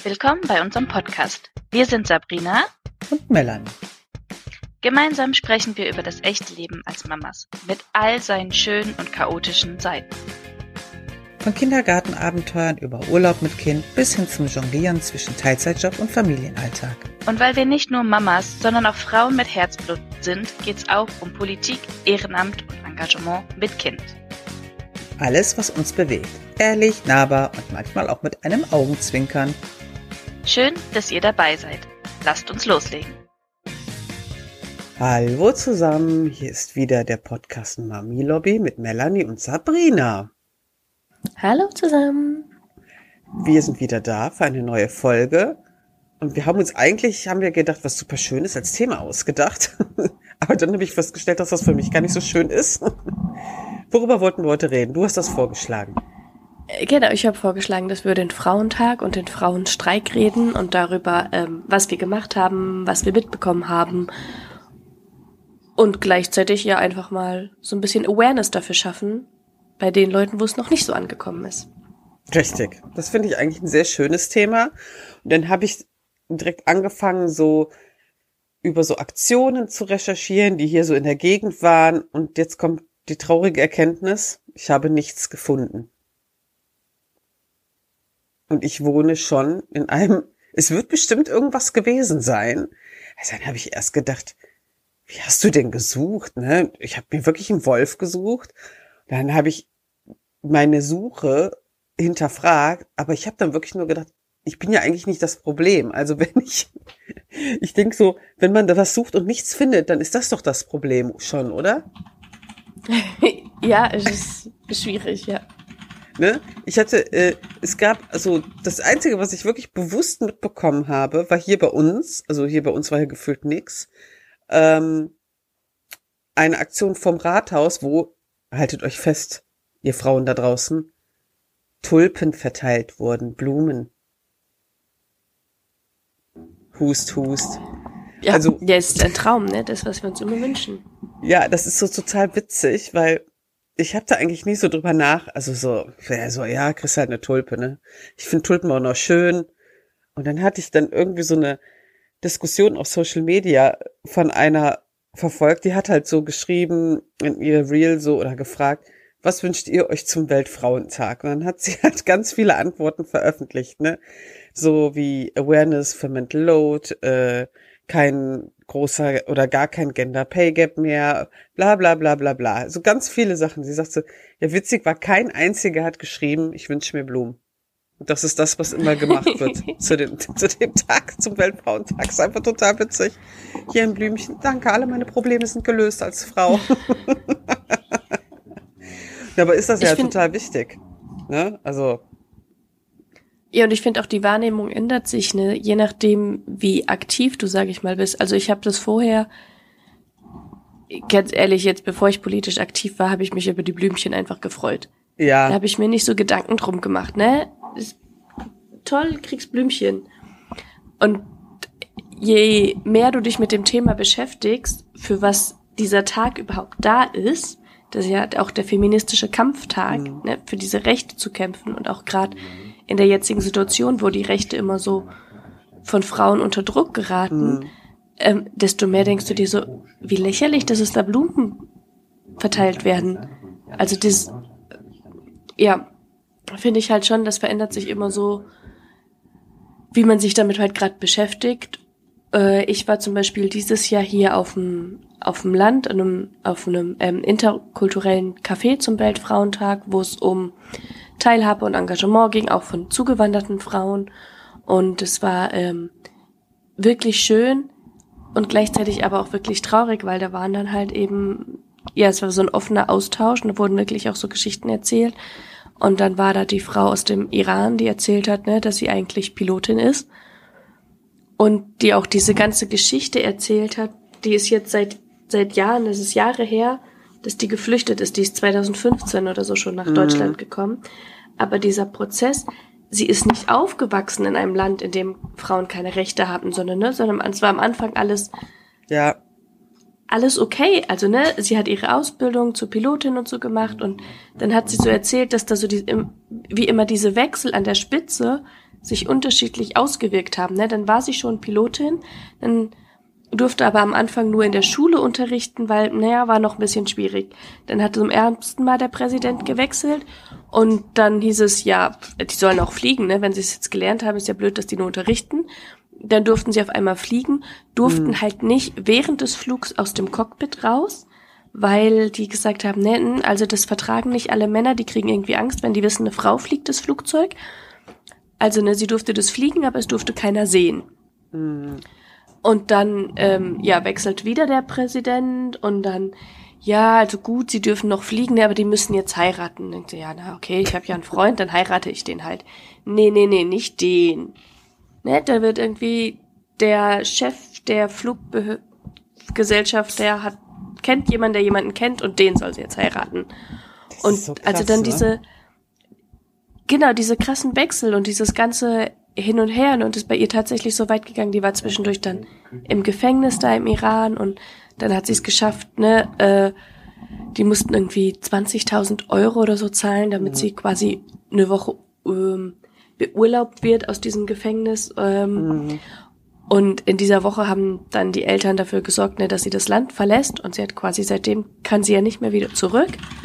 Willkommen bei unserem Podcast. Wir sind Sabrina und Melanie. Gemeinsam sprechen wir über das echte Leben als Mamas mit all seinen schönen und chaotischen Seiten. Von Kindergartenabenteuern über Urlaub mit Kind bis hin zum Jonglieren zwischen Teilzeitjob und Familienalltag. Und weil wir nicht nur Mamas, sondern auch Frauen mit Herzblut sind, geht's auch um Politik, Ehrenamt und Engagement mit Kind. Alles, was uns bewegt. Ehrlich, nahbar und manchmal auch mit einem Augenzwinkern. Schön, dass ihr dabei seid. Lasst uns loslegen. Hallo zusammen, hier ist wieder der Podcast Mami Lobby mit Melanie und Sabrina. Hallo zusammen. Wir sind wieder da für eine neue Folge und wir haben wir gedacht, was super Schönes als Thema ausgedacht. Aber dann habe ich festgestellt, dass das für mich gar nicht so schön ist. Worüber wollten wir heute reden? Du hast das vorgeschlagen. Genau, ich habe vorgeschlagen, dass wir den Frauentag und den Frauenstreik reden und darüber, was wir gemacht haben, was wir mitbekommen haben und gleichzeitig ja einfach mal so ein bisschen Awareness dafür schaffen, bei den Leuten, wo es noch nicht so angekommen ist. Richtig, das finde ich eigentlich ein sehr schönes Thema. Und dann habe ich direkt angefangen, so über so Aktionen zu recherchieren, die hier so in der Gegend waren. Und jetzt kommt die traurige Erkenntnis, ich habe nichts gefunden. Und ich wohne schon in es wird bestimmt irgendwas gewesen sein. Also dann habe ich erst gedacht, wie hast du denn gesucht? Ne? Ich habe mir wirklich einen Wolf gesucht. Dann habe ich meine Suche hinterfragt, aber ich habe dann wirklich nur gedacht, ich bin ja eigentlich nicht das Problem. Also ich denke so, wenn man da was sucht und nichts findet, dann ist das doch das Problem schon, oder? Ja, es ist schwierig, ja. Ne? Es gab, also das Einzige, was ich wirklich bewusst mitbekommen habe, war hier bei uns war ja gefühlt nix, eine Aktion vom Rathaus, wo, haltet euch fest, ihr Frauen da draußen, Tulpen verteilt wurden, Blumen. Hust, hust. Ja, also, ja, ist ein Traum, ne? Das, was wir uns immer wünschen. Ja, das ist so total witzig, weil ich habe da eigentlich nie so drüber ja, kriegst halt eine Tulpe, ne? Ich finde Tulpen auch noch schön. Und dann hatte ich dann irgendwie so eine Diskussion auf Social Media von einer verfolgt, die hat halt so geschrieben in ihr Reel so oder gefragt, was wünscht ihr euch zum Weltfrauentag? Und dann hat sie halt ganz viele Antworten veröffentlicht, ne? So wie Awareness für Mental Load, kein großer oder gar kein Gender Pay Gap mehr, bla bla bla bla bla. So ganz viele Sachen. Sie sagt so, ja witzig war, kein einziger hat geschrieben, ich wünsche mir Blumen. Und das ist das, was immer gemacht wird zu dem Tag, zum Weltfrauentag. Ist einfach total witzig. Hier ein Blümchen, danke, alle meine Probleme sind gelöst als Frau. Aber ist das ja total wichtig. Ne? Also. Ja, und ich finde auch, die Wahrnehmung ändert sich, ne, je nachdem, wie aktiv du, sag ich mal, bist. Also ich habe das vorher, ganz ehrlich, jetzt bevor ich politisch aktiv war, habe ich mich über die Blümchen einfach gefreut. Ja. Da habe ich mir nicht so Gedanken drum gemacht, ne? Ist toll, kriegst Blümchen. Und je mehr du dich mit dem Thema beschäftigst, für was dieser Tag überhaupt da ist, das ist ja auch der feministische Kampftag, ne, für diese Rechte zu kämpfen und auch gerade in der jetzigen Situation, wo die Rechte immer so von Frauen unter Druck geraten, desto mehr denkst du dir so, wie lächerlich, dass es da Blumen verteilt werden. Also das, ja, finde ich halt schon, das verändert sich immer so, wie man sich damit halt gerade beschäftigt. Ich war zum Beispiel dieses Jahr hier auf dem Land, auf einem interkulturellen Café zum Weltfrauentag, wo es um Teilhabe und Engagement ging, auch von zugewanderten Frauen. Und es war wirklich schön und gleichzeitig aber auch wirklich traurig, weil da waren dann halt eben, ja, es war so ein offener Austausch und da wurden wirklich auch so Geschichten erzählt. Und dann war da die Frau aus dem Iran, die erzählt hat, ne, dass sie eigentlich Pilotin ist und die auch diese ganze Geschichte erzählt hat. Die ist jetzt seit Jahren, das ist Jahre her, dass die geflüchtet ist. Die ist 2015 oder so schon nach Deutschland gekommen. Aber dieser Prozess, sie ist nicht aufgewachsen in einem Land, in dem Frauen keine Rechte haben, sondern es war am Anfang alles okay. Also, ne, sie hat ihre Ausbildung zur Pilotin und so gemacht und dann hat sie so erzählt, dass da so wie immer diese Wechsel an der Spitze sich unterschiedlich ausgewirkt haben. Ne? Dann war sie schon Pilotin, dann durfte aber am Anfang nur in der Schule unterrichten, weil, war noch ein bisschen schwierig. Dann hat zum ersten Mal der Präsident gewechselt und dann hieß es, ja, die sollen auch fliegen, ne? Wenn sie es jetzt gelernt haben, ist ja blöd, dass die nur unterrichten. Dann durften sie auf einmal fliegen, durften halt nicht während des Flugs aus dem Cockpit raus, weil die gesagt haben, ne, also das vertragen nicht alle Männer, die kriegen irgendwie Angst, wenn die wissen, eine Frau fliegt das Flugzeug. Also, ne, sie durfte das fliegen, aber es durfte keiner sehen. Und dann, wechselt wieder der Präsident und dann, ja, also gut, sie dürfen noch fliegen, ne, aber die müssen jetzt heiraten. Denkt sie, ja, na, okay, ich habe ja einen Freund, dann heirate ich den halt. Nee, nicht den. Ne, da wird irgendwie der Chef der Fluggesellschaft, kennt jemanden, der jemanden kennt und den soll sie jetzt heiraten. Und so krass, also dann diese krassen Wechsel und dieses ganze Hin und Her, und ist bei ihr tatsächlich so weit gegangen, die war zwischendurch dann im Gefängnis da im Iran und dann hat sie es geschafft, ne, die mussten irgendwie 20.000 € oder so zahlen, damit sie quasi eine Woche beurlaubt wird aus diesem Gefängnis. Und in dieser Woche haben dann die Eltern dafür gesorgt, ne, dass sie das Land verlässt und sie hat quasi seitdem, kann sie ja nicht mehr wieder zurück.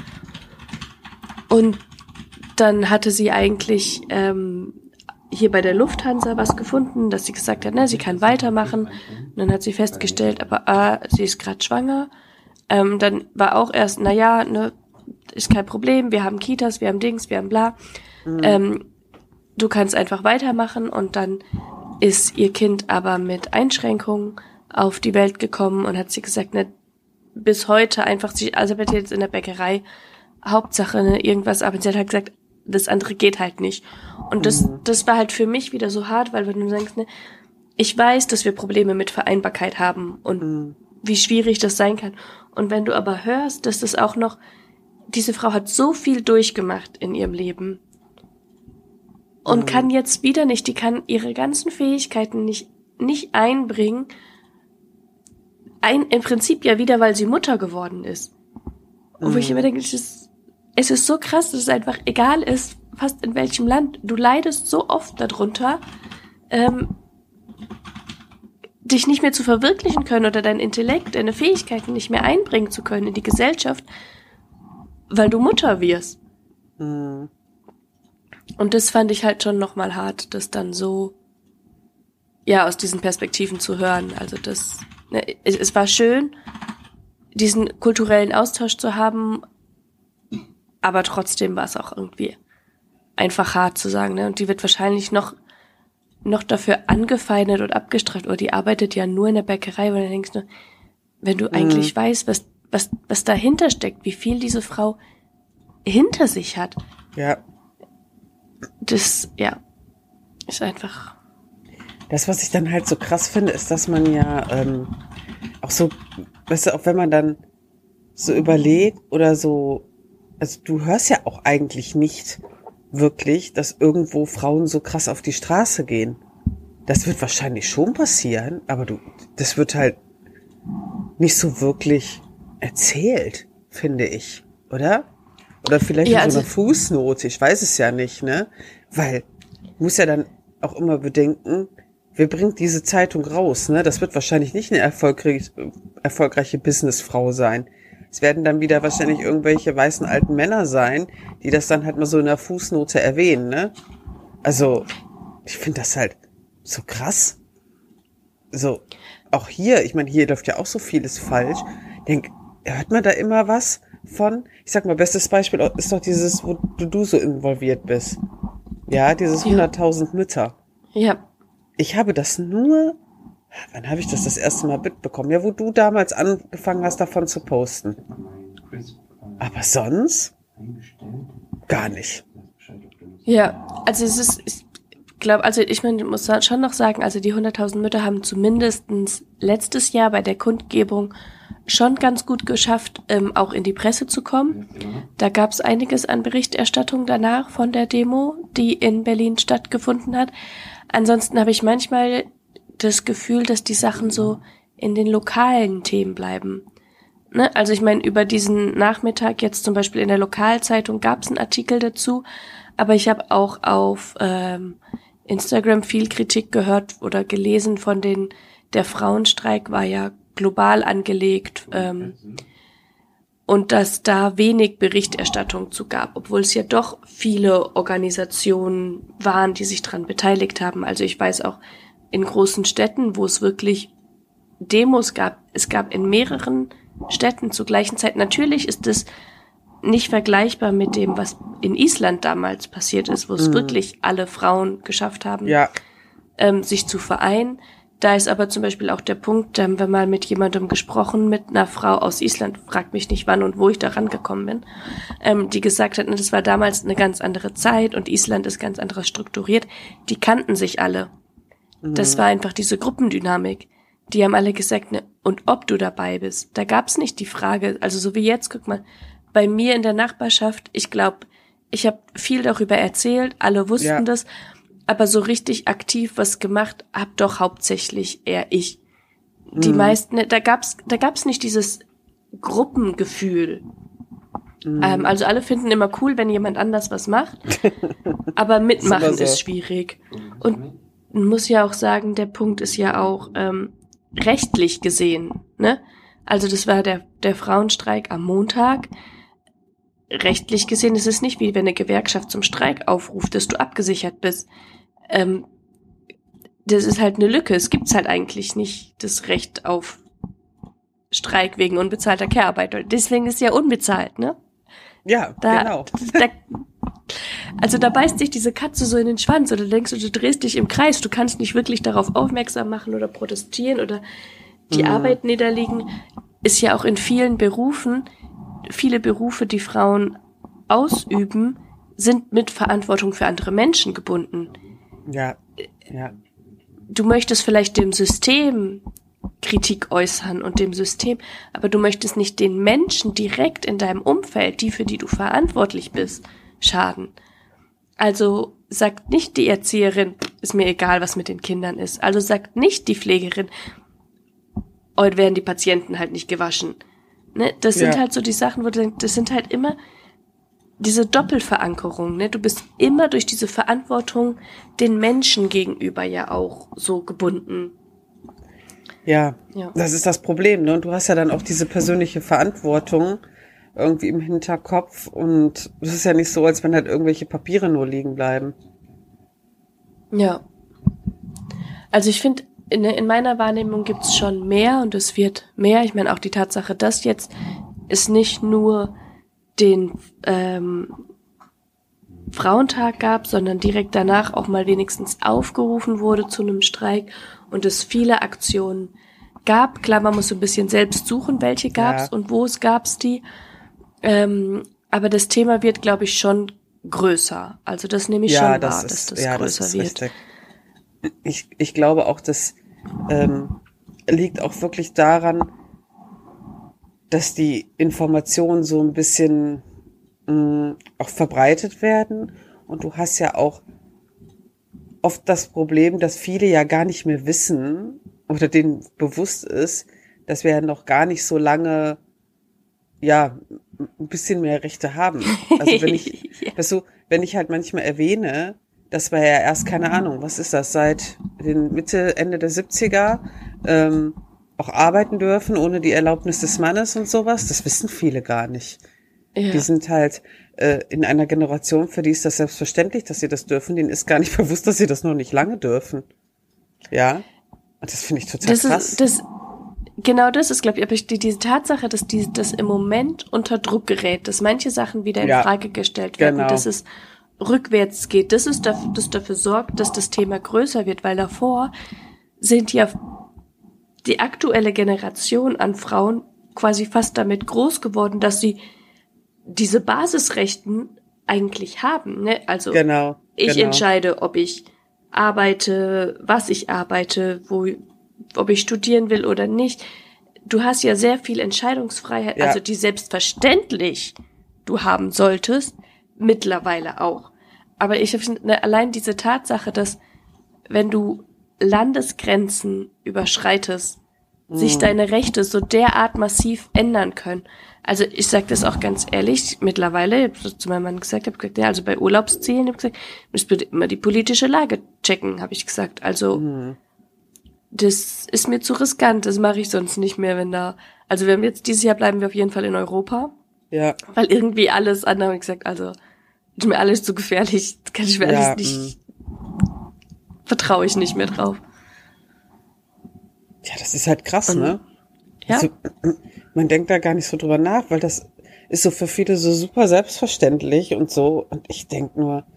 Und dann hatte sie eigentlich hier bei der Lufthansa was gefunden, dass sie gesagt hat, ne, sie kann weitermachen. Und dann hat sie festgestellt, aber sie ist gerade schwanger. Dann war auch erst, ne, ist kein Problem, wir haben Kitas, wir haben Dings, wir haben bla. Du kannst einfach weitermachen und dann ist ihr Kind aber mit Einschränkungen auf die Welt gekommen und hat sie gesagt, ne, bis heute einfach, sie arbeitet jetzt in der Bäckerei, Hauptsache, ne, irgendwas, aber sie hat halt gesagt, das andere geht halt nicht. Und das war halt für mich wieder so hart, weil wenn du sagst, ne, ich weiß, dass wir Probleme mit Vereinbarkeit haben und wie schwierig das sein kann. Und wenn du aber hörst, dass das auch noch, diese Frau hat so viel durchgemacht in ihrem Leben und kann jetzt wieder nicht, die kann ihre ganzen Fähigkeiten nicht einbringen, im Prinzip ja wieder, weil sie Mutter geworden ist. Und wo ich immer denke, es ist so krass, dass es einfach egal ist, fast in welchem Land. Du leidest so oft darunter, dich nicht mehr zu verwirklichen können oder dein Intellekt, deine Fähigkeiten nicht mehr einbringen zu können in die Gesellschaft, weil du Mutter wirst. Und das fand ich halt schon nochmal hart, das dann so, ja, aus diesen Perspektiven zu hören. Also das, ne, es war schön, diesen kulturellen Austausch zu haben, aber trotzdem war es auch irgendwie einfach hart zu sagen, ne? Und die wird wahrscheinlich noch dafür angefeindet und abgestraft, oder die arbeitet ja nur in der Bäckerei, weil du denkst, ne, wenn du eigentlich weißt, was dahinter steckt, wie viel diese Frau hinter sich hat. Ja. Das, ja, ist einfach. Das, was ich dann halt so krass finde, ist, dass man ja auch so, weißt du, auch wenn man dann so überlegt oder so, also du hörst ja auch eigentlich nicht wirklich, dass irgendwo Frauen so krass auf die Straße gehen. Das wird wahrscheinlich schon passieren, aber das wird halt nicht so wirklich erzählt, finde ich, oder? Oder vielleicht in so einer Fußnote, ich weiß es ja nicht, ne? Weil, muss ja dann auch immer bedenken, wer bringt diese Zeitung raus, ne? Das wird wahrscheinlich nicht eine erfolgreiche Businessfrau sein. Es werden dann wieder wahrscheinlich irgendwelche weißen alten Männer sein, die das dann halt mal so in der Fußnote erwähnen, ne? Also, ich finde das halt so krass. So, auch hier, ich meine, hier läuft ja auch so vieles falsch. Hört man da immer was von? Ich sag mal, bestes Beispiel ist doch dieses, wo du so involviert bist. Ja, dieses 100.000 Mütter. Ja. Ich habe das nur, wann habe ich das erste Mal mitbekommen? Ja, wo du damals angefangen hast, davon zu posten. Aber sonst gar nicht. Ja, also es ist, ich glaube, also ich muss schon noch sagen, also die 100.000 Mütter haben zumindestens letztes Jahr bei der Kundgebung schon ganz gut geschafft, auch in die Presse zu kommen. Da gab es einiges an Berichterstattung danach von der Demo, die in Berlin stattgefunden hat. Ansonsten habe ich manchmal das Gefühl, dass die Sachen so in den lokalen Themen bleiben. Ne? Also ich meine, über diesen Nachmittag jetzt zum Beispiel in der Lokalzeitung gab es einen Artikel dazu, aber ich habe auch auf Instagram viel Kritik gehört oder gelesen der Frauenstreik war ja global angelegt, und dass da wenig Berichterstattung zu gab, obwohl es ja doch viele Organisationen waren, die sich daran beteiligt haben. Also ich weiß auch in großen Städten, wo es wirklich Demos gab, es gab in mehreren Städten zur gleichen Zeit. Natürlich ist es nicht vergleichbar mit dem, was in Island damals passiert ist, wo es wirklich alle Frauen geschafft haben, sich zu vereinen. Da ist aber zum Beispiel auch der Punkt, da haben wir mal mit jemandem gesprochen, mit einer Frau aus Island, fragt mich nicht wann und wo ich da rangekommen bin, die gesagt hat, das war damals eine ganz andere Zeit und Island ist ganz anders strukturiert. Die kannten sich alle. Das war einfach diese Gruppendynamik. Die haben alle gesagt, ne, und ob du dabei bist. Da gab's nicht die Frage, also so wie jetzt, guck mal, bei mir in der Nachbarschaft, ich glaube, ich habe viel darüber erzählt, alle wussten das, aber so richtig aktiv was gemacht hab doch hauptsächlich eher ich. Die meisten, da gab's nicht dieses Gruppengefühl. Also alle finden immer cool, wenn jemand anders was macht, aber mitmachen ist schwierig. Und man muss ja auch sagen, der Punkt ist ja auch rechtlich gesehen, ne? Also das war der Frauenstreik am Montag. Rechtlich gesehen ist es nicht wie wenn eine Gewerkschaft zum Streik aufruft, dass du abgesichert bist. Das ist halt eine Lücke. Es gibt's halt eigentlich nicht das Recht auf Streik wegen unbezahlter Care-Arbeit. Deswegen ist es ja unbezahlt, ne? Ja, genau. Also da beißt sich diese Katze so in den Schwanz oder denkst du drehst dich im Kreis. Du kannst nicht wirklich darauf aufmerksam machen oder protestieren oder die Arbeit niederlegen. Ist ja auch in vielen Berufen, viele Berufe, die Frauen ausüben, sind mit Verantwortung für andere Menschen gebunden. Ja. Du möchtest vielleicht dem System Kritik äußern und dem System, aber du möchtest nicht den Menschen direkt in deinem Umfeld, für die du verantwortlich bist, schaden. Also sagt nicht die Erzieherin, ist mir egal, was mit den Kindern ist. Also sagt nicht die Pflegerin, heute werden die Patienten halt nicht gewaschen. Ne? Das sind halt so die Sachen, wo du denkst, das sind halt immer diese Doppelverankerung, ne? Du bist immer durch diese Verantwortung den Menschen gegenüber ja auch so gebunden. Ja, das ist das Problem, ne? Und du hast ja dann auch diese persönliche Verantwortung irgendwie im Hinterkopf und es ist ja nicht so, als wenn halt irgendwelche Papiere nur liegen bleiben. Ja. Also ich finde, in meiner Wahrnehmung gibt's schon mehr und es wird mehr. Ich meine auch die Tatsache, dass jetzt es nicht nur den Frauentag gab, sondern direkt danach auch mal wenigstens aufgerufen wurde zu einem Streik und es viele Aktionen gab. Klar, man muss so ein bisschen selbst suchen, welche gab's und wo es gab's die. Aber das Thema wird, glaube ich, schon größer. Also das nehme ich schon wahr, dass das größer wird. Richtig. Ich glaube auch, das liegt auch wirklich daran, dass die Informationen so ein bisschen auch verbreitet werden. Und du hast ja auch oft das Problem, dass viele ja gar nicht mehr wissen oder denen bewusst ist, dass wir ja noch gar nicht so lange, ein bisschen mehr Rechte haben. Also wenn ich halt manchmal erwähne, dass wir ja erst, keine Ahnung, was ist das, seit den Ende der 70er auch arbeiten dürfen, ohne die Erlaubnis des Mannes und sowas, das wissen viele gar nicht. Ja. Die sind halt in einer Generation, für die ist das selbstverständlich, dass sie das dürfen, denen ist gar nicht bewusst, dass sie das noch nicht lange dürfen. Ja, und das finde ich total krass. Genau das ist, glaube ich, diese Tatsache, dass das im Moment unter Druck gerät, dass manche Sachen wieder in Frage gestellt werden, dass es rückwärts geht, das dafür sorgt, dass das Thema größer wird, weil davor sind ja die aktuelle Generation an Frauen quasi fast damit groß geworden, dass sie diese Basisrechten eigentlich haben, ne? Also ich entscheide, ob ich arbeite, was ich arbeite, ob ich studieren will oder nicht. Du hast ja sehr viel Entscheidungsfreiheit, also die selbstverständlich du haben solltest, mittlerweile auch. Aber ich finde allein diese Tatsache, dass wenn du Landesgrenzen überschreitest, sich deine Rechte so derart massiv ändern können. Also ich sage das auch ganz ehrlich, mittlerweile, ich habe zu meinem Mann gesagt, ja, also bei Urlaubszielen, ich habe gesagt, ich muss bitte immer die politische Lage checken, habe ich gesagt. Also das ist mir zu riskant, das mache ich sonst nicht mehr, also wir haben jetzt dieses Jahr bleiben wir auf jeden Fall in Europa. Ja. Weil irgendwie alles andere, habe ich gesagt, also ist mir alles zu gefährlich, kann ich mir alles nicht, vertraue ich nicht mehr drauf. Ja, das ist halt krass, ne? Ja. Also, man denkt da gar nicht so drüber nach, weil das ist so für viele so super selbstverständlich und so. Und ich denk nur,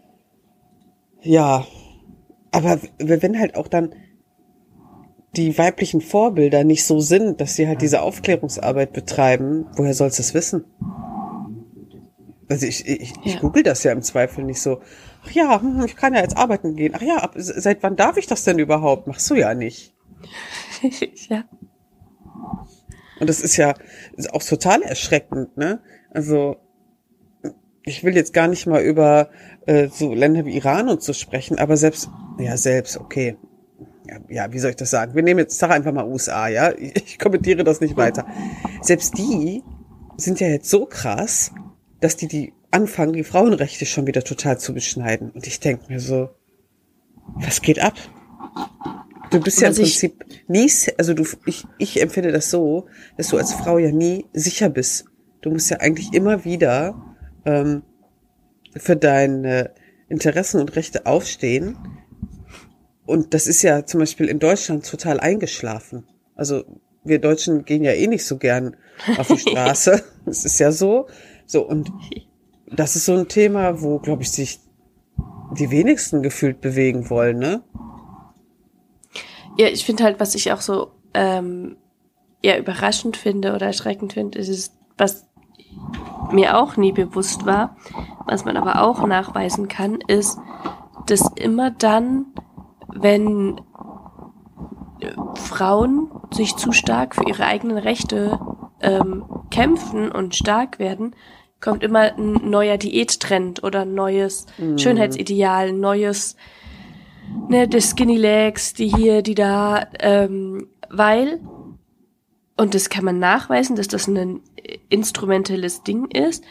ja, aber wenn halt auch dann die weiblichen Vorbilder nicht so sind, dass sie halt diese Aufklärungsarbeit betreiben, woher sollst du es wissen? Also ich google das ja im Zweifel nicht so. Ach ja, ich kann ja jetzt arbeiten gehen. Ach ja, seit wann darf ich das denn überhaupt? Machst du ja nicht. Ja. Und das ist auch total erschreckend, ne? Also ich will jetzt gar nicht mal über so Länder wie Iran und so sprechen, aber selbst, okay. Ja, wie soll ich das sagen? Ich sage einfach mal USA, ja? Ich kommentiere das nicht weiter. Selbst die sind ja jetzt so krass, dass die anfangen, die Frauenrechte schon wieder total zu beschneiden. Und ich denke mir so, was geht ab? Du bist ja im Prinzip nie, also ich empfinde das so, dass du als Frau ja nie sicher bist. Du musst ja eigentlich immer wieder für deine Interessen und Rechte aufstehen. Und das ist ja zum Beispiel in Deutschland total eingeschlafen. Also wir Deutschen gehen ja eh nicht so gern auf die Straße. Das ist ja so. So, und das ist so ein Thema, wo, glaube ich, sich die wenigsten gefühlt bewegen wollen, ne? Ja, ich finde halt, was ich auch so überraschend finde oder erschreckend finde, ist, was mir auch nie bewusst war, was man aber auch nachweisen kann, ist, dass immer dann, wenn Frauen sich zu stark für ihre eigenen Rechte kämpfen und stark werden, kommt immer ein neuer Diättrend oder ein neues Schönheitsideal, ein neues, die Skinny Legs, die hier, die da, weil, und das kann man nachweisen, dass das ein instrumentelles Ding ist,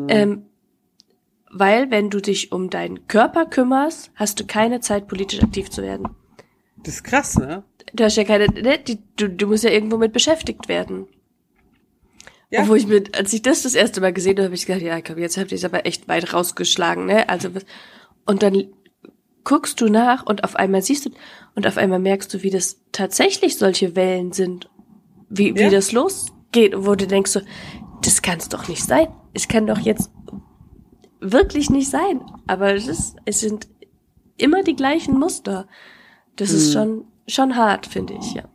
weil wenn du dich um deinen Körper kümmerst, hast du keine Zeit, politisch aktiv zu werden. Das ist krass, ne? Du hast ja keine, du musst ja irgendwo mit beschäftigt werden. Ja. Obwohl als ich das erste Mal gesehen habe, habe ich gedacht, ja, komm, jetzt habt ihr es aber echt weit rausgeschlagen, ne? Also, und dann guckst du nach und auf einmal siehst du, und auf einmal merkst du, wie das tatsächlich solche Wellen sind. Wie das losgeht, wo du denkst so, das kann's doch nicht sein. Es kann doch jetzt wirklich nicht sein. Aber es sind immer die gleichen Muster. Das ist schon hart, finde ich, ja.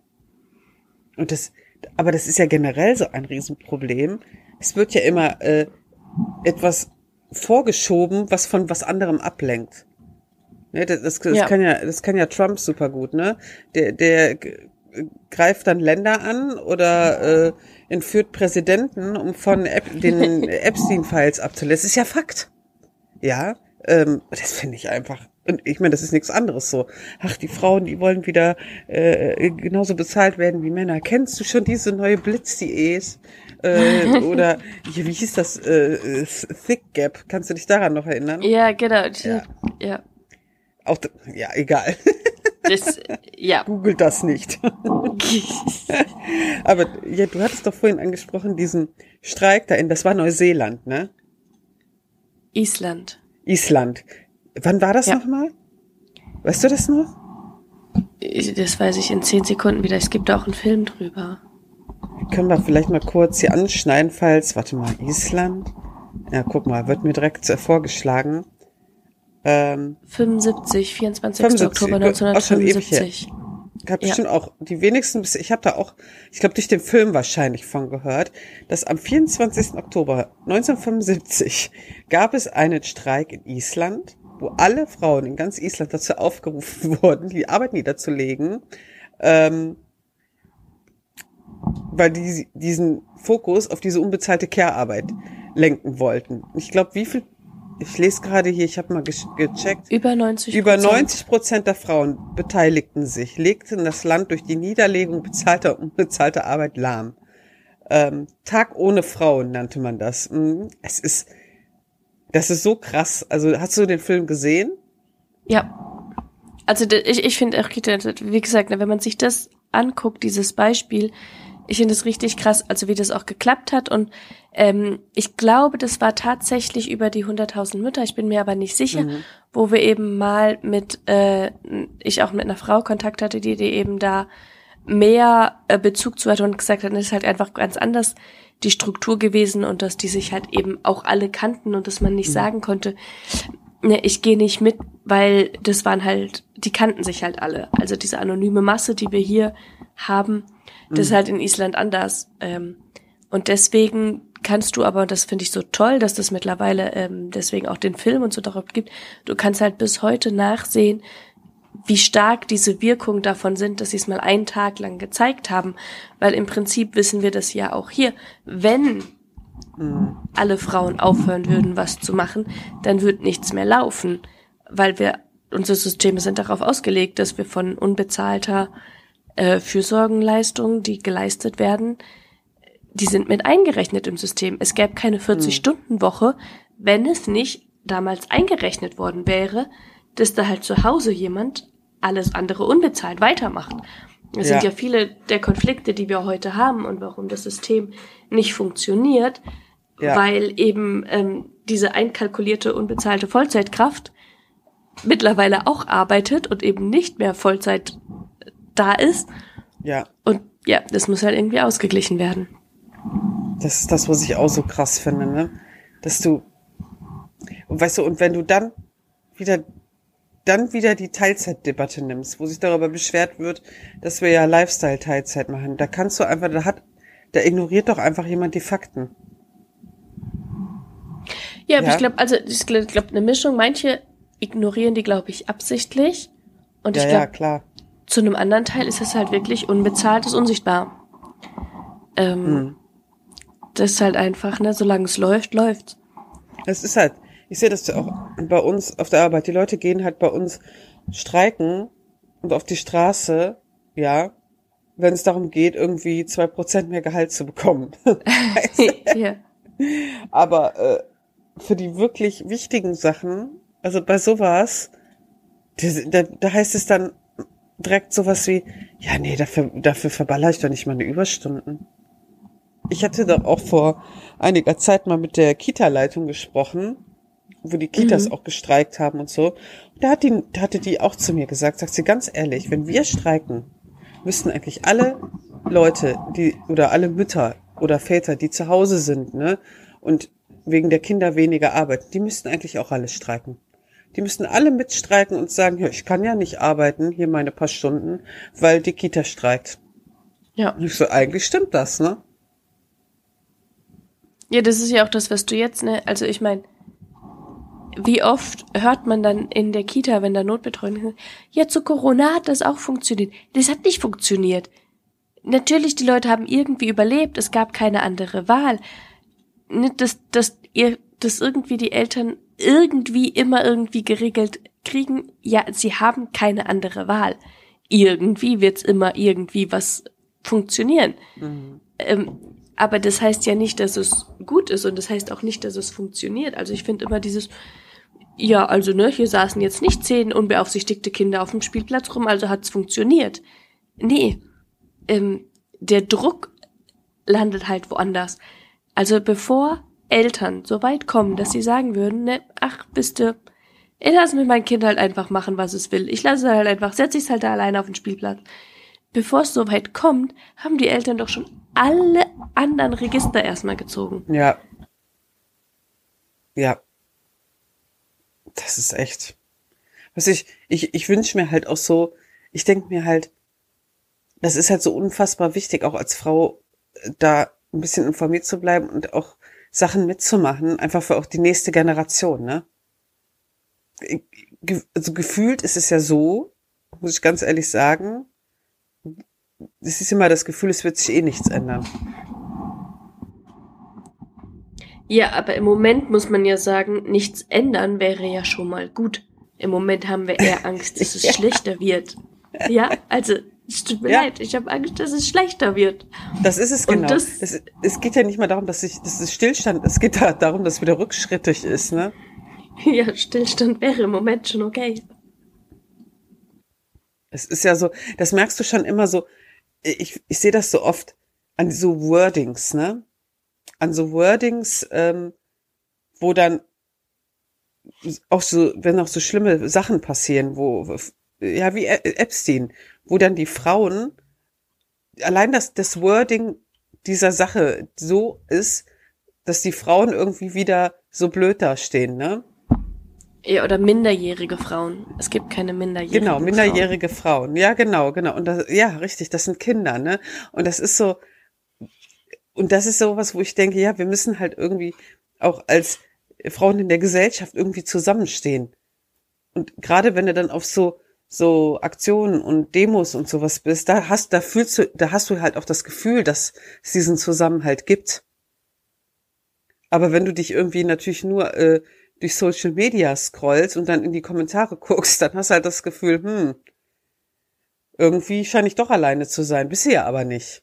Aber das ist ja generell so ein Riesenproblem. Es wird ja immer etwas vorgeschoben, was von was anderem ablenkt. Ne, das kann ja Trump super gut, ne? Der greift dann Länder an oder entführt Präsidenten, um von den Epstein-Files abzulesen. Das ist ja Fakt. Ja, das finde ich einfach. Und ich meine, das ist nichts anderes so. Ach, die Frauen, die wollen wieder genauso bezahlt werden wie Männer. Kennst du schon diese neue Blitzdiät? Oder wie hieß das? Thick Gap. Kannst du dich daran noch erinnern? Ja, genau. Ja. Auch, ja, egal. Ja. Googelt das nicht. Aber ja, du hattest doch vorhin angesprochen, diesen Streik das war Neuseeland, ne? Island. Wann war das nochmal? Weißt du das noch? Das weiß ich in 10 Sekunden wieder. Es gibt da auch einen Film drüber. Können wir vielleicht mal kurz hier anschneiden, warte mal, Island? Ja, guck mal, wird mir direkt vorgeschlagen. 24. Oktober 1975. Hat bestimmt auch die wenigsten, ich habe da auch, ich glaube durch den Film wahrscheinlich von gehört, dass am 24. Oktober 1975 gab es einen Streik in Island, wo alle Frauen in ganz Island dazu aufgerufen wurden, die Arbeit niederzulegen, weil die diesen Fokus auf diese unbezahlte Care-Arbeit lenken wollten. Ich glaube, wie viel ich lese gerade hier, ich habe mal gecheckt. Über 90%. Über 90% der Frauen beteiligten sich, legten das Land durch die Niederlegung bezahlter und unbezahlter Arbeit lahm. Tag ohne Frauen nannte man das. Das ist so krass. Also hast du den Film gesehen? Ja. Also ich finde auch, wie gesagt, wenn man sich das anguckt, dieses Beispiel, ich finde es richtig krass, also wie das auch geklappt hat. Und ich glaube, das war tatsächlich über die 100.000 Mütter, ich bin mir aber nicht sicher, wo wir eben mal ich auch mit einer Frau Kontakt hatte, die eben da mehr Bezug zu hatte und gesagt hat, es ist halt einfach ganz anders die Struktur gewesen und dass die sich halt eben auch alle kannten und dass man nicht sagen konnte, ne, ich gehe nicht mit, weil das waren halt, die kannten sich halt alle. Also diese anonyme Masse, die wir hier haben, das ist halt in Island anders. Und deswegen kannst du aber, und das finde ich so toll, dass das mittlerweile deswegen auch den Film und so darauf gibt, du kannst halt bis heute nachsehen, wie stark diese Wirkung davon sind, dass sie es mal einen Tag lang gezeigt haben. Weil im Prinzip wissen wir das ja auch hier. Wenn alle Frauen aufhören würden, was zu machen, dann wird nichts mehr laufen. Weil unsere Systeme sind darauf ausgelegt, dass wir von unbezahlter Fürsorgenleistungen, die geleistet werden, die sind mit eingerechnet im System. Es gäbe keine 40-Stunden-Woche, wenn es nicht damals eingerechnet worden wäre, dass da halt zu Hause jemand alles andere unbezahlt weitermacht. Das sind ja viele der Konflikte, die wir heute haben und warum das System nicht funktioniert, weil eben diese einkalkulierte unbezahlte Vollzeitkraft mittlerweile auch arbeitet und eben nicht mehr Vollzeit da ist. Ja. Und ja, das muss halt irgendwie ausgeglichen werden. Das ist das, was ich auch so krass finde, ne? Dass du, und weißt du, und wenn du dann wieder die Teilzeitdebatte nimmst, wo sich darüber beschwert wird, dass wir ja Lifestyle-Teilzeit machen, da kannst du einfach, da ignoriert doch einfach jemand die Fakten. Ja, aber ich glaube, eine Mischung, manche ignorieren die, glaube ich, absichtlich. Und ich glaube, klar. Zu einem anderen Teil ist es halt wirklich unbezahltes, unsichtbar. Das ist halt einfach, ne, solange es läuft, läuft's. Es ist halt, ich sehe das auch bei uns auf der Arbeit. Die Leute gehen halt bei uns streiken und auf die Straße, ja, wenn es darum geht, irgendwie 2% mehr Gehalt zu bekommen. Ja. Aber für die wirklich wichtigen Sachen, also bei sowas, da heißt es dann direkt sowas wie, ja, nee, dafür verballere ich doch nicht meine Überstunden. Ich hatte da auch vor einiger Zeit mal mit der Kita-Leitung gesprochen, wo die Kitas auch gestreikt haben und so. Da hatte die auch zu mir gesagt, sagt sie ganz ehrlich, wenn wir streiken, müssten eigentlich alle Leute, oder alle Mütter oder Väter, die zu Hause sind, ne, und wegen der Kinder weniger arbeiten, die müssten eigentlich auch alle streiken. Die müssten alle mitstreiken und sagen, ja, ich kann ja nicht arbeiten, hier meine paar Stunden, weil die Kita streikt. Ja. Und ich so, eigentlich stimmt das, ne? Ja, das ist ja auch das, was du jetzt, ne, also ich meine, wie oft hört man dann in der Kita, wenn da Notbetreuung ist, ja, zu Corona hat das auch funktioniert. Das hat nicht funktioniert. Natürlich, die Leute haben irgendwie überlebt, es gab keine andere Wahl. Nicht, dass irgendwie die Eltern immer irgendwie geregelt kriegen, ja, sie haben keine andere Wahl. Irgendwie wird's immer irgendwie was funktionieren. Aber das heißt ja nicht, dass es gut ist und das heißt auch nicht, dass es funktioniert. Also ich finde immer dieses, ja, also ne, hier saßen jetzt nicht 10 unbeaufsichtigte Kinder auf dem Spielplatz rum, also hat's funktioniert. Nee, der Druck landet halt woanders. Also bevor Eltern so weit kommen, dass sie sagen würden, ne, ach, ich lasse mir mein Kind halt einfach machen, was es will. Ich lasse es halt einfach, setze ich es halt da alleine auf den Spielplatz. Bevor es so weit kommt, haben die Eltern doch schon alle anderen Register erstmal gezogen. Ja. Ja. Das ist echt. Was ich wünsche mir halt auch so, ich denke mir halt, das ist halt so unfassbar wichtig, auch als Frau da ein bisschen informiert zu bleiben und auch Sachen mitzumachen, einfach für auch die nächste Generation, ne? Also gefühlt ist es ja so, muss ich ganz ehrlich sagen, es ist immer das Gefühl, es wird sich eh nichts ändern. Ja, aber im Moment muss man ja sagen, nichts ändern wäre ja schon mal gut. Im Moment haben wir eher Angst, dass es schlechter wird. Ja, also es tut mir leid, ich habe Angst, dass es schlechter wird. Das ist es genau. Es geht ja nicht mal darum, dass es Stillstand, es geht darum, dass es wieder rückschrittig ist, ne? Ja, Stillstand wäre im Moment schon okay. Es ist ja so, das merkst du schon immer so, ich sehe das so oft an so Wordings, ne? An so Wordings, wo dann auch so, wenn auch so schlimme Sachen passieren, ja, wie Epstein, wo dann die Frauen, allein das Wording dieser Sache so ist, dass die Frauen irgendwie wieder so blöd dastehen, ne? Ja, oder minderjährige Frauen. Es gibt keine minderjährigen Frauen. Genau, minderjährige Frauen. Ja, genau. Und das, ja, richtig, das sind Kinder, ne? Und das ist so was, wo ich denke, ja, wir müssen halt irgendwie auch als Frauen in der Gesellschaft irgendwie zusammenstehen. Und gerade wenn du dann auf so Aktionen und Demos und sowas bist, da hast du halt auch das Gefühl, dass es diesen Zusammenhalt gibt. Aber wenn du dich irgendwie natürlich nur durch Social Media scrollst und dann in die Kommentare guckst, dann hast du halt das Gefühl, irgendwie scheine ich doch alleine zu sein, bisher aber nicht.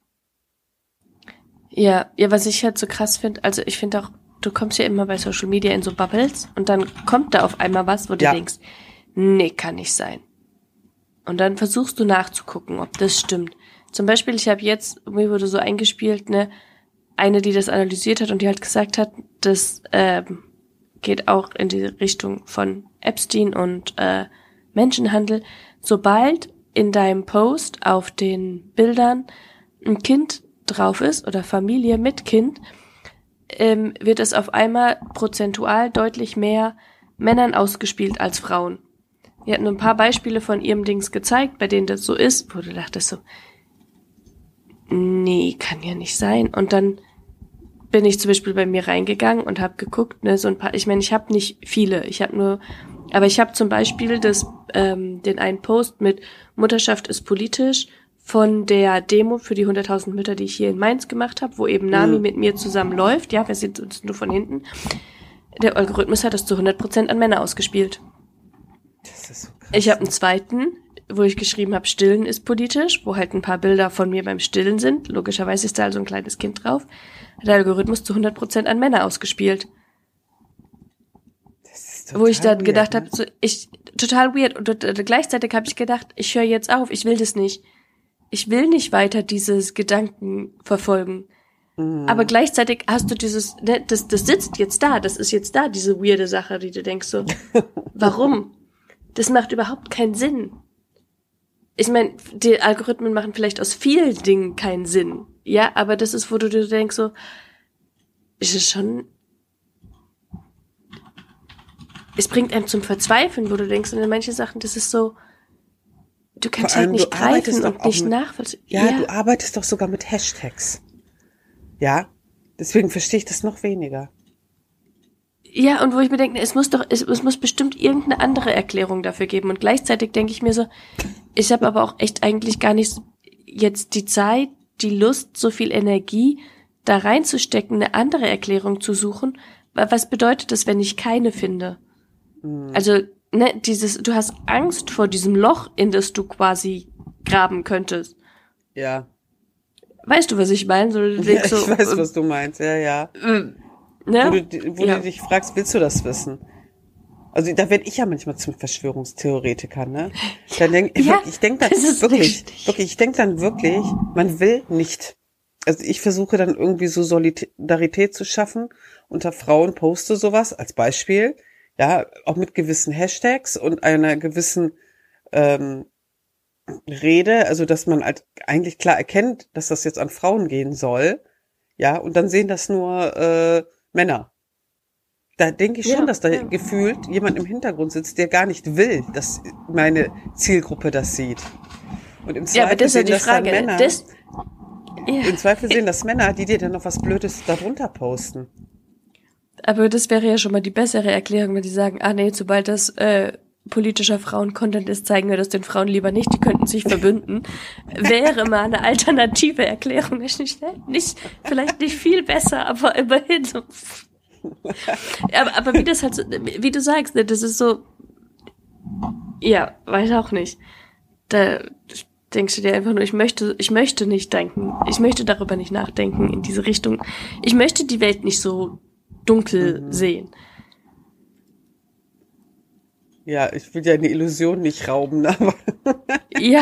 Ja, was ich halt so krass finde, also ich finde auch, du kommst ja immer bei Social Media in so Bubbles und dann kommt da auf einmal was, wo du denkst, nee, kann nicht sein. Und dann versuchst du nachzugucken, ob das stimmt. Zum Beispiel, ich habe jetzt, mir wurde so eingespielt, eine, die das analysiert hat und die halt gesagt hat, das geht auch in die Richtung von Epstein und Menschenhandel. Sobald in deinem Post auf den Bildern ein Kind drauf ist oder Familie mit Kind, wird es auf einmal prozentual deutlich mehr Männern ausgespielt als Frauen. Wir hatten ein paar Beispiele von ihrem Dings gezeigt, bei denen das so ist, wo du dachtest so, nee, kann ja nicht sein. Und dann bin ich zum Beispiel bei mir reingegangen und habe geguckt, so ein paar, ich meine, ich habe nicht viele, aber ich habe zum Beispiel den einen Post mit Mutterschaft ist politisch von der Demo für die 100.000 Mütter, die ich hier in Mainz gemacht habe, wo eben Nami mit mir zusammen läuft, ja, wir sind uns nur von hinten. Der Algorithmus hat das zu 100% an Männer ausgespielt. Das ist so krass. Ich habe einen zweiten, wo ich geschrieben habe, Stillen ist politisch, wo halt ein paar Bilder von mir beim Stillen sind. Logischerweise ist da also ein kleines Kind drauf. Hat der Algorithmus zu 100% an Männer ausgespielt. Das ist total wo ich dann weird, gedacht ne? habe, so, total weird. Und gleichzeitig habe ich gedacht, ich höre jetzt auf, ich will das nicht. Ich will nicht weiter dieses Gedanken verfolgen. Aber gleichzeitig hast du dieses, das sitzt jetzt da, das ist jetzt da, diese weirde Sache, die du denkst so, warum? Das macht überhaupt keinen Sinn. Ich meine, die Algorithmen machen vielleicht aus vielen Dingen keinen Sinn. Ja, aber das ist, wo du dir denkst so, ist es schon, es bringt einem zum Verzweifeln, wo du denkst, und in manche Sachen, das ist so, du kannst halt nicht greifen und nicht nachvollziehen. Ja, du arbeitest doch sogar mit Hashtags. Ja, deswegen verstehe ich das noch weniger. Ja, und wo ich mir denke, es muss bestimmt irgendeine andere Erklärung dafür geben. Und gleichzeitig denke ich mir so, ich habe aber auch echt eigentlich gar nicht jetzt die Zeit, die Lust, so viel Energie da reinzustecken, eine andere Erklärung zu suchen. Was bedeutet das, wenn ich keine finde? Also, du hast Angst vor diesem Loch, in das du quasi graben könntest. Ja. Weißt du, was ich meine? So, Ich weiß, was du meinst, ja. Ne? Wo du dich fragst, willst du das wissen? Also da werde ich ja manchmal zum Verschwörungstheoretiker, ne? Dann ich denke dann wirklich, man will nicht. Also ich versuche dann irgendwie so Solidarität zu schaffen unter Frauen, poste sowas als Beispiel, ja, auch mit gewissen Hashtags und einer gewissen Rede, also dass man halt eigentlich klar erkennt, dass das jetzt an Frauen gehen soll, ja, und dann sehen das nur Männer. Da denke ich schon, dass da gefühlt jemand im Hintergrund sitzt, der gar nicht will, dass meine Zielgruppe das sieht. Und im Zweifel sehen das dann Männer. Im Zweifel sehen das Männer, die dir dann noch was Blödes darunter posten. Aber das wäre ja schon mal die bessere Erklärung, wenn die sagen, sobald das politischer Frauen-Content ist, zeigen wir das den Frauen lieber nicht, die könnten sich verbünden. Wäre mal eine alternative Erklärung. Vielleicht nicht viel besser, aber immerhin so. Aber wie das halt so, wie du sagst, ne, das ist so, ja, weiß auch nicht. Da denkst du dir einfach nur, ich möchte nicht denken. Ich möchte darüber nicht nachdenken in diese Richtung. Ich möchte die Welt nicht so dunkel sehen. Ja, ich will ja eine Illusion nicht rauben, aber Ja.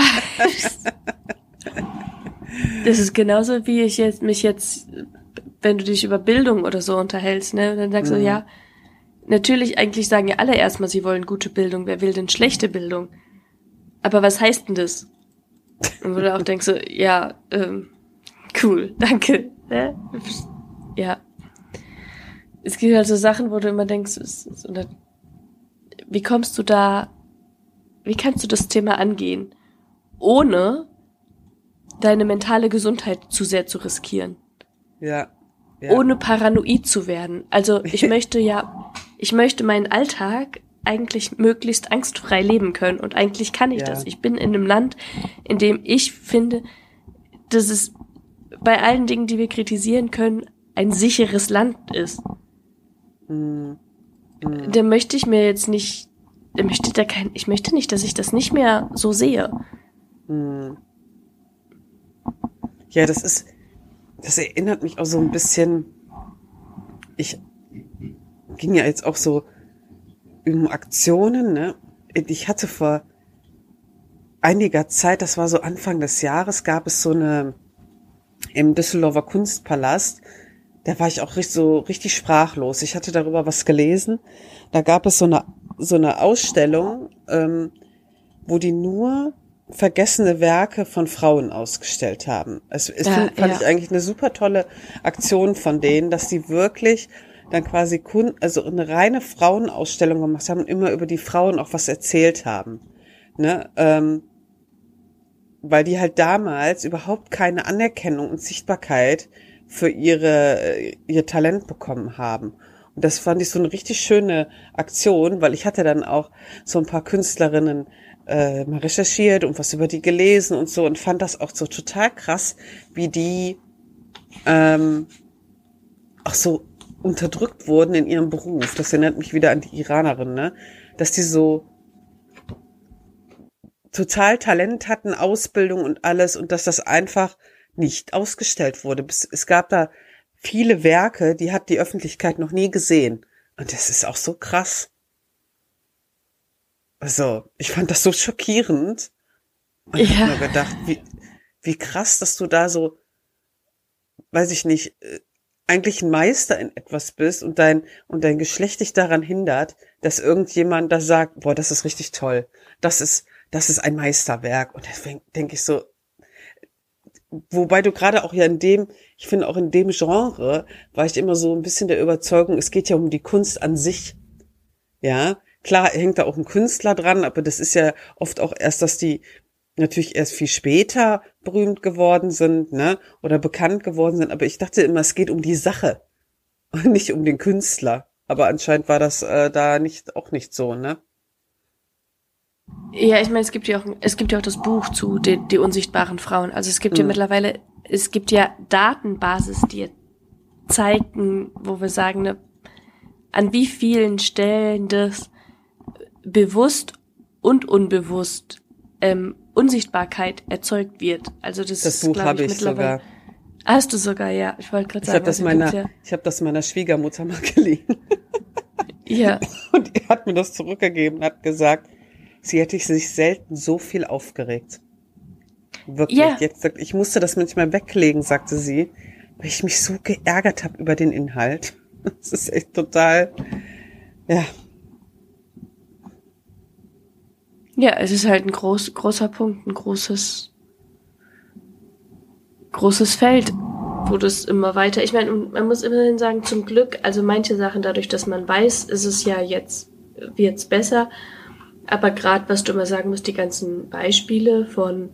Das ist genauso wie mich jetzt, wenn du dich über Bildung oder so unterhältst, ne, dann sagst du, ja, natürlich, eigentlich sagen ja alle erstmal, sie wollen gute Bildung. Wer will denn schlechte Bildung? Aber was heißt denn das? Und wo du auch denkst so, ja, cool, danke. Ne? Ja. Es gibt halt so Sachen, wo du immer denkst, wie kannst du das Thema angehen, ohne deine mentale Gesundheit zu sehr zu riskieren? ja. Ohne paranoid zu werden. Also ich möchte meinen Alltag eigentlich möglichst angstfrei leben können. Und eigentlich kann ich das. Ich bin in einem Land, in dem ich finde, dass es bei allen Dingen, die wir kritisieren können, ein sicheres Land ist. Da möchte ich mir jetzt nicht, ich möchte nicht, dass ich das nicht mehr so sehe. Ja, das erinnert mich auch so ein bisschen, ich ging ja jetzt auch so um Aktionen, ne? Ich hatte vor einiger Zeit, das war so Anfang des Jahres, gab es so eine, im Düsseldorfer Kunstpalast, da war ich auch richtig sprachlos. Ich hatte darüber was gelesen. Da gab es so eine Ausstellung, wo die nur vergessene Werke von Frauen ausgestellt haben. Fand ich eigentlich eine super tolle Aktion von denen, dass die wirklich dann quasi also eine reine Frauenausstellung gemacht haben und immer über die Frauen auch was erzählt haben. Ne? Weil die halt damals überhaupt keine Anerkennung und Sichtbarkeit für ihr Talent bekommen haben. Und das fand ich so eine richtig schöne Aktion, weil ich hatte dann auch so ein paar Künstlerinnen mal recherchiert und was über die gelesen und so und fand das auch so total krass, wie die auch so unterdrückt wurden in ihrem Beruf. Das erinnert mich wieder an die Iranerin, ne? Dass die so total Talent hatten, Ausbildung und alles und dass das einfach nicht ausgestellt wurde. Es gab da viele Werke, die hat die Öffentlichkeit noch nie gesehen. Und das ist auch so krass. Also, ich fand das so schockierend. Und ich habe mir gedacht, wie krass, dass du da so, weiß ich nicht, eigentlich ein Meister in etwas bist und dein Geschlecht dich daran hindert, dass irgendjemand da sagt, boah, das ist richtig toll. Das ist ein Meisterwerk. Und deswegen denke ich so, wobei du gerade auch ja ich finde auch in dem Genre war ich immer so ein bisschen der Überzeugung, es geht ja um die Kunst an sich. Ja, klar hängt da auch ein Künstler dran, aber das ist ja oft auch erst, dass die natürlich erst viel später berühmt geworden sind, ne, oder bekannt geworden sind. Aber ich dachte immer, es geht um die Sache und nicht um den Künstler. Aber anscheinend war das da auch nicht so, ne? Ja, ich meine, es gibt ja auch das Buch zu die unsichtbaren Frauen. Also es gibt ja mittlerweile, es gibt ja Datenbasis, die zeigen, wo wir sagen, ne, an wie vielen Stellen das bewusst und unbewusst Unsichtbarkeit erzeugt wird. Also das Buch habe ich sogar. Hast du sogar, ja. Ich wollte gerade sagen. Ich habe das meiner Schwiegermutter mal geliehen. Ja. Und die hat mir das zurückgegeben und hat gesagt, sie hätte sich selten so viel aufgeregt. Wirklich. Ja. Ich musste das manchmal weglegen, sagte sie, weil ich mich so geärgert habe über den Inhalt. Das ist echt total, ja. Ja, es ist halt ein großer Punkt, ein großes Feld, wo das immer weiter, ich meine, man muss immerhin sagen, zum Glück, also manche Sachen, dadurch, dass man weiß, ist es ja wird's besser, aber gerade, was du immer sagen musst, die ganzen Beispiele von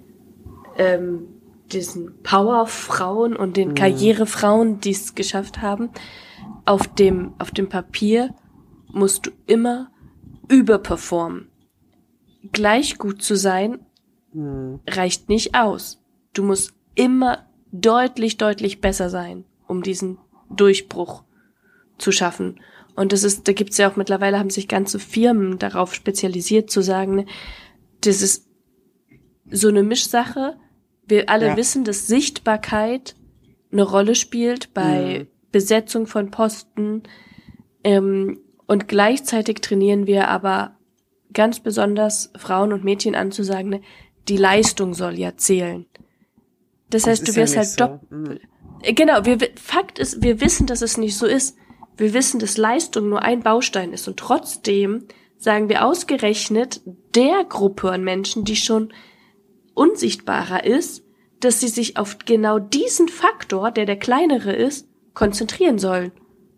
diesen Powerfrauen und den Karrierefrauen, die es geschafft haben, auf dem Papier musst du immer überperformen. Gleich gut zu sein, reicht nicht aus. Du musst immer deutlich, deutlich besser sein, um diesen Durchbruch zu schaffen. Und da gibt's ja auch mittlerweile, haben sich ganze Firmen darauf spezialisiert zu sagen, ne, das ist so eine Mischsache. Wir alle wissen, dass Sichtbarkeit eine Rolle spielt bei Besetzung von Posten, und gleichzeitig trainieren wir aber ganz besonders Frauen und Mädchen anzusagen, ne, die Leistung soll ja zählen. Das heißt, du wirst halt doppelt. Genau, Fakt ist, wir wissen, dass es nicht so ist. Wir wissen, dass Leistung nur ein Baustein ist. Und trotzdem sagen wir ausgerechnet der Gruppe an Menschen, die schon unsichtbarer ist, dass sie sich auf genau diesen Faktor, der kleinere ist, konzentrieren sollen.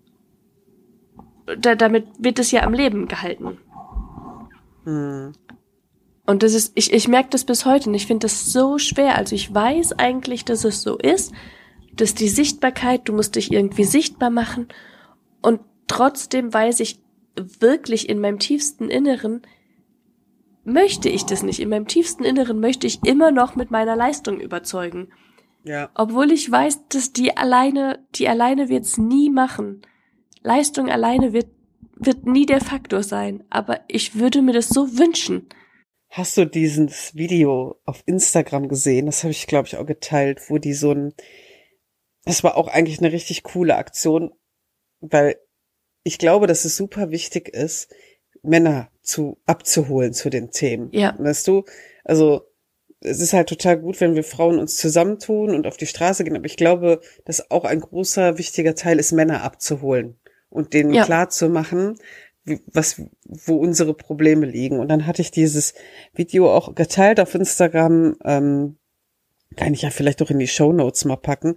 Damit wird es ja am Leben gehalten. Und das ist, ich merke das bis heute und ich finde das so schwer. Also ich weiß eigentlich, dass es so ist, dass die Sichtbarkeit, du musst dich irgendwie sichtbar machen und trotzdem weiß ich wirklich in meinem tiefsten Inneren, möchte ich das nicht. In meinem tiefsten Inneren möchte ich immer noch mit meiner Leistung überzeugen. Ja. Obwohl ich weiß, dass die alleine wird's nie machen. Leistung alleine wird nie der Faktor sein. Aber ich würde mir das so wünschen. Hast du dieses Video auf Instagram gesehen? Das habe ich, glaube ich, auch geteilt, wo die das war auch eigentlich eine richtig coole Aktion, weil ich glaube, dass es super wichtig ist, Männer abzuholen zu den Themen. Ja. Weißt du? Also, es ist halt total gut, wenn wir Frauen uns zusammentun und auf die Straße gehen, aber ich glaube, dass auch ein großer, wichtiger Teil ist, Männer abzuholen und denen klar zu machen, wo unsere Probleme liegen. Und dann hatte ich dieses Video auch geteilt auf Instagram, kann ich ja vielleicht auch in die Shownotes mal packen,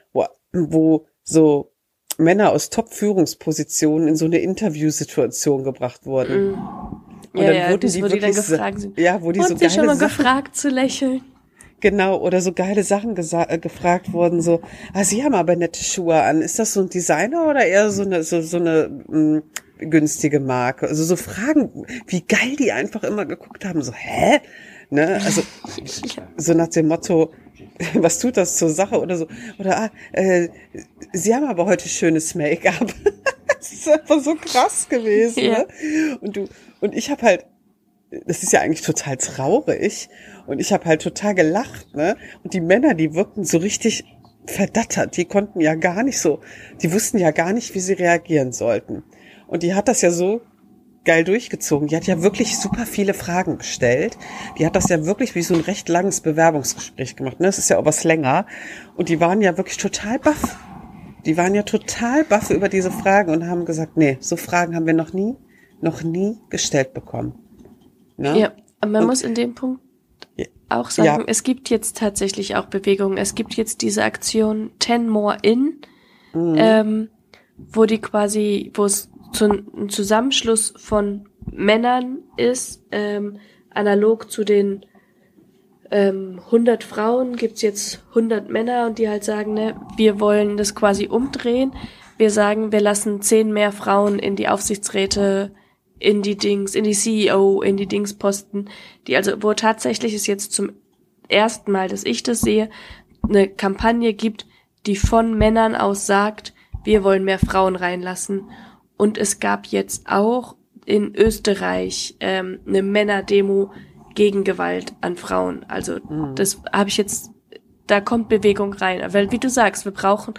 wo so Männer aus Top-Führungspositionen in so eine Interviewsituation gebracht wurden. Und dann wurden die wirklich gefragt sind. Ja, wo die so geile schon mal Sachen gefragt zu lächeln. Genau, oder so geile Sachen gefragt wurden, so, Sie haben aber nette Schuhe an. Ist das so ein Designer oder eher so eine günstige Marke? Also so Fragen, wie geil die einfach immer geguckt haben, so, hä? Ne? Also so nach dem Motto, was tut das zur Sache oder so? Oder Sie haben aber heute schönes Make-up. Das ist einfach so krass gewesen. Ja. Ne? Und ich habe halt, das ist ja eigentlich total traurig. Und ich habe halt total gelacht, ne? Und die Männer, die wirkten so richtig verdattert. Die konnten ja gar nicht die wussten ja gar nicht, wie sie reagieren sollten. Und die hat das ja so geil durchgezogen. Die hat ja wirklich super viele Fragen gestellt. Die hat das ja wirklich wie so ein recht langes Bewerbungsgespräch gemacht, ne? Das ist ja auch was länger. Und die waren ja wirklich total baff. Die waren ja total baff über diese Fragen und haben gesagt, nee, so Fragen haben wir noch nie gestellt bekommen. Ne? Ja, aber man muss in dem Punkt auch sagen, es gibt jetzt tatsächlich auch Bewegungen. Es gibt jetzt diese Aktion 10 More In, wo es ein Zusammenschluss von Männern ist, analog zu den 100 Frauen gibt's jetzt 100 Männer und die halt sagen, ne, wir wollen das quasi umdrehen. Wir sagen, wir lassen 10 mehr Frauen in die Aufsichtsräte, in die CEO, in die Dingsposten, wo tatsächlich es jetzt zum ersten Mal, dass ich das sehe, eine Kampagne gibt, die von Männern aus sagt, wir wollen mehr Frauen reinlassen. Und es gab jetzt auch in Österreich eine Männerdemo gegen Gewalt an Frauen. Also das habe ich jetzt, da kommt Bewegung rein. Weil wie du sagst, wir brauchen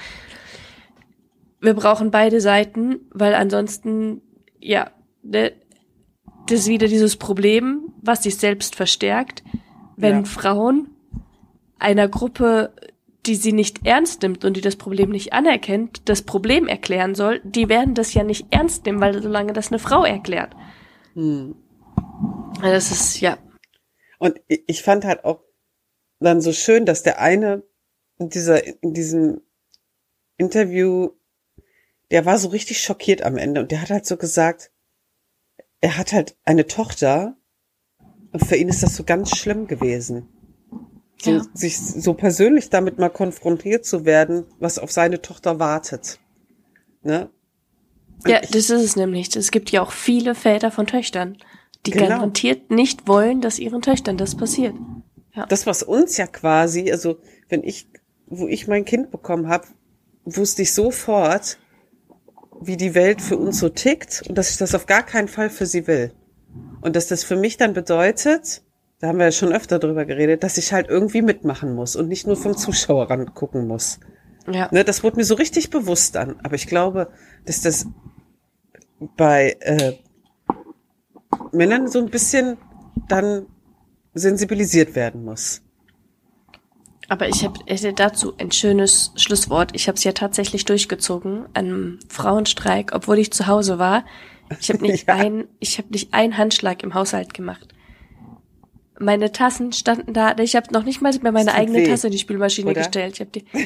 beide Seiten, weil ansonsten, ja, das ist wieder dieses Problem, was sich selbst verstärkt, wenn Frauen einer Gruppe, die sie nicht ernst nimmt und die das Problem nicht anerkennt, das Problem erklären soll, die werden das ja nicht ernst nehmen, weil solange das eine Frau erklärt. Das ist, ja. Und ich fand halt auch dann so schön, dass der eine in diesem Interview, der war so richtig schockiert am Ende und der hat halt so gesagt, er hat halt eine Tochter und für ihn ist das so ganz schlimm gewesen. Sich so persönlich damit mal konfrontiert zu werden, was auf seine Tochter wartet. Ne? Ja, das ist es nämlich. Es gibt ja auch viele Väter von Töchtern, die garantiert nicht wollen, dass ihren Töchtern das passiert. Ja. Das, was uns ja quasi, also wo ich mein Kind bekommen habe, wusste ich sofort, wie die Welt für uns so tickt und dass ich das auf gar keinen Fall für sie will. Und dass das für mich dann bedeutet, da haben wir ja schon öfter drüber geredet, dass ich halt irgendwie mitmachen muss und nicht nur vom Zuschauerrand gucken muss. Ja. Ne, das wurde mir so richtig bewusst an. Aber ich glaube, dass das bei Männern so ein bisschen dann sensibilisiert werden muss. Aber ich hätte dazu ein schönes Schlusswort. Ich habe es ja tatsächlich durchgezogen, einem Frauenstreik, obwohl ich zu Hause war. Ich habe nicht, nicht einen Handschlag im Haushalt gemacht. Meine Tassen standen da. Ich habe noch nicht mal mehr meine eigene Tasse in die Spülmaschine gestellt.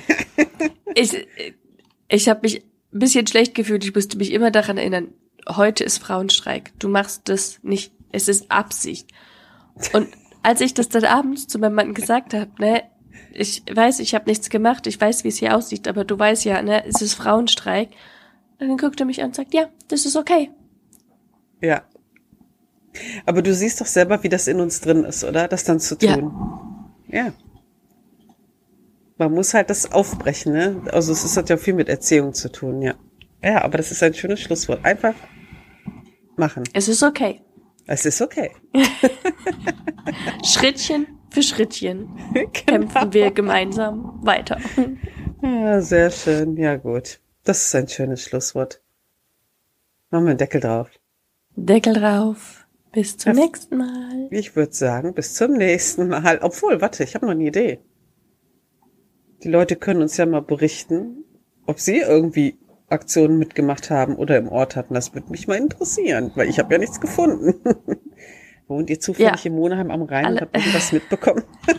Ich habe mich ein bisschen schlecht gefühlt. Ich musste mich immer daran erinnern, heute ist Frauenstreik. Du machst das nicht. Es ist Absicht. Und als ich das dann abends zu meinem Mann gesagt habe, ne, ich weiß, ich habe nichts gemacht, ich weiß, wie es hier aussieht, aber du weißt ja, ne, es ist Frauenstreik. Und dann guckt er mich an und sagt, ja, das ist okay. Ja. Aber du siehst doch selber, wie das in uns drin ist, oder? Das dann zu tun. Ja. Man muss halt das aufbrechen, ne? Also es hat ja viel mit Erziehung zu tun, ja. Ja, aber das ist ein schönes Schlusswort. Einfach machen. Es ist okay. Es ist okay. Schrittchen für Schrittchen kämpfen wir gemeinsam weiter. Ja, sehr schön. Ja, gut. Das ist ein schönes Schlusswort. Machen wir einen Deckel drauf. Deckel drauf. Bis zum nächsten Mal. Ich würde sagen, bis zum nächsten Mal. Obwohl, warte, ich habe noch eine Idee. Die Leute können uns ja mal berichten, ob sie irgendwie Aktionen mitgemacht haben oder im Ort hatten. Das würde mich mal interessieren, weil ich habe ja nichts gefunden. Wohnt ihr zufällig in Monheim am Rhein und habt irgendwas mitbekommen?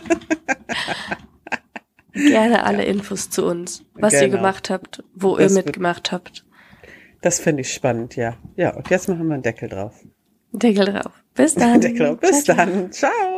Gerne alle Infos zu uns, was ihr gemacht habt, wo ihr mitgemacht habt. Das finde ich spannend, ja. Ja, und jetzt machen wir einen Deckel drauf. Deckel drauf. Bis dann. Deckel drauf. Bis dann. Ciao.